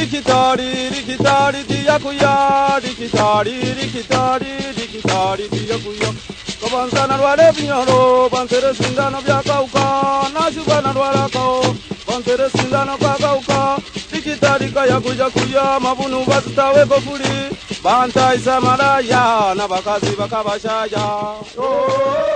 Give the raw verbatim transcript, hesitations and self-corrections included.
Rikitari, rikitari, tiyakuya, rikitari, rikitari, rikitari, tiyakuya. Kabanzana rwale binyoro, bantere sindano byakauka, nashubana rwala kao, bantere sindano kakauka. Rikitari kaya kuja kuya, mabunu bazitawe kofuri, banta isa malaya, na bakazi bakabashaya. Oh.